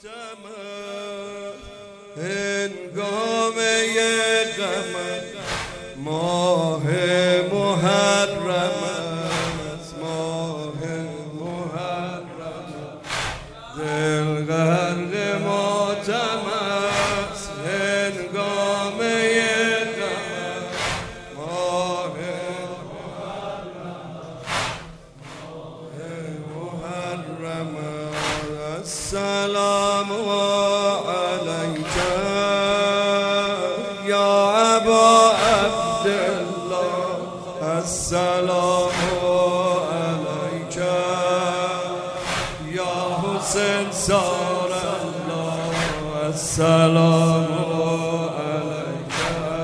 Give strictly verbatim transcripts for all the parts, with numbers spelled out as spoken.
هنگامه غم ماه محرم است، ماه محرم دل غرق ماتم است. هنگامه غم ماه محرم است. السلام علیک یا ابا عبدالله، السلام علیک یا حسین صار الله، السلام علیک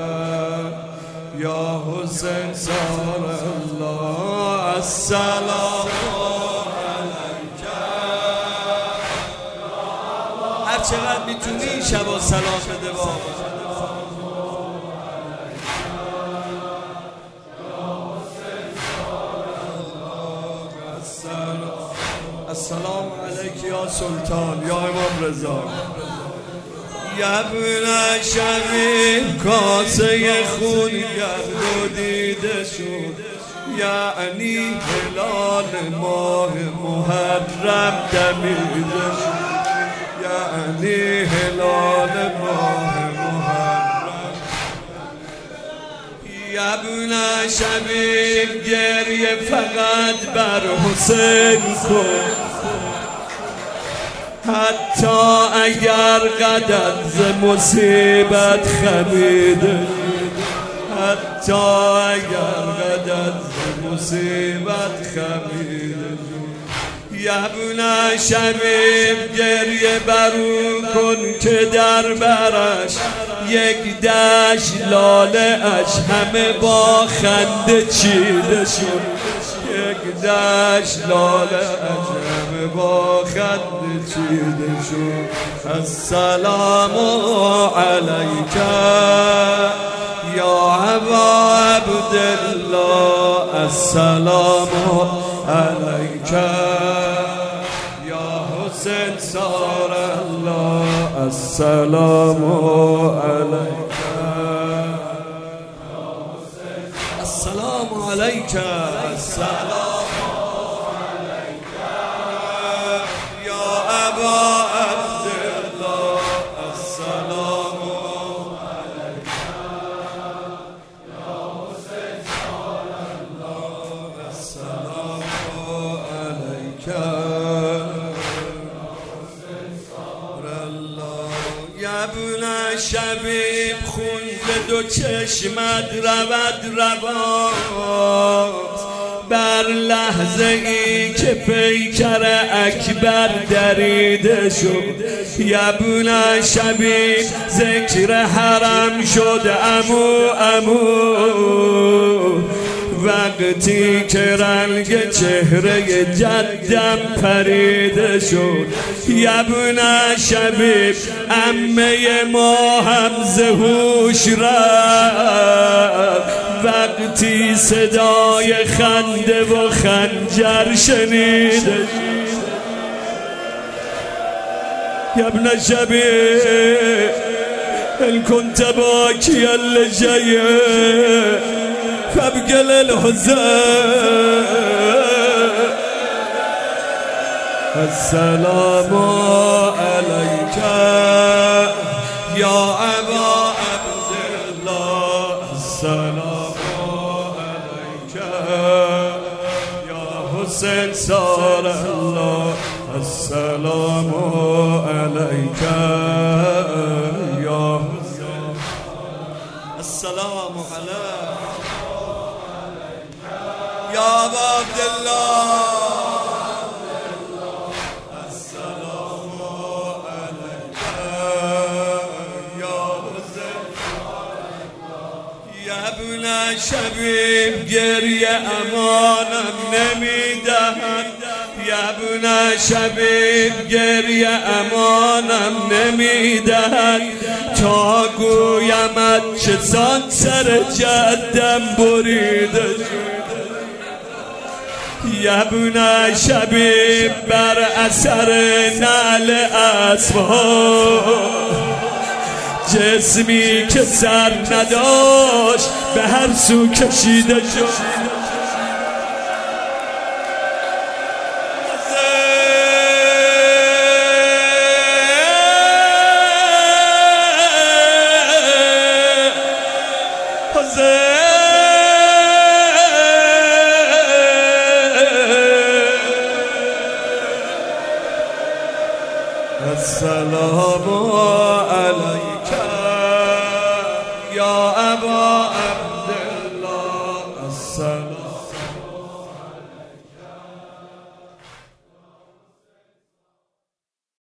یا حسین صار الله، السلام علیک. هر چقدر میتونی شبا سلام بده با السلام علیک یا سلطان یا امام رضا. یبن شبیب کاسه خون گرد و دیده شد، یعنی هلال ماه محرم دمیده شد، یعنی هلال ماه محرم. یبن شبیب گریه فقط بر حسین کن، حتی اگر قدر ز مصیبت خمیده، حتی اگر قدر ز مصیبت خمیده. یبن شبیب گریه برو کن که در برش یک دشت لاله اش همه با خنده چیده شد، یک دشت لاله اش همه با خنده چیده شد. السلام علیک یا ابا عبدالله، السلام علیک یا حسین صار الله، السلام علیک السلام علیک السلام علیک یا ابا عبدالله، السلام علیک یا حسین صار الله، السلام علیک یبن شبیب خون به دو چشمت رود رواست، بر لحظه ای که پیکر اکبر دریده شد. یبن شبیب ذکر حرم شد امو امو، وقتی که رنگ چهره جدم پریده شد. یبن شبیب عمه ما هم ز هوش رفت، وقتی صدای خنده و خنجر شنیده. یبن شبیب ان كنت باكيا لجيء فابقل الحزن، السلام عليك يا أبا عبدالله، السلام عليك يا حسين صار الله، السلام عليك يا حسين، السلام عليك يا أبا عبدالله، السلام عليك يا حسين. یبن شبیب گریه امانم نمیدهد، یبن شبیب گریه امانم نمیدهد، تا گویمت چه سان سر جدم بریده شد. یبونه شبیب بر اثر نعل اسباب، جسمی که سر نداشت به هر سو کشیده شد. السلام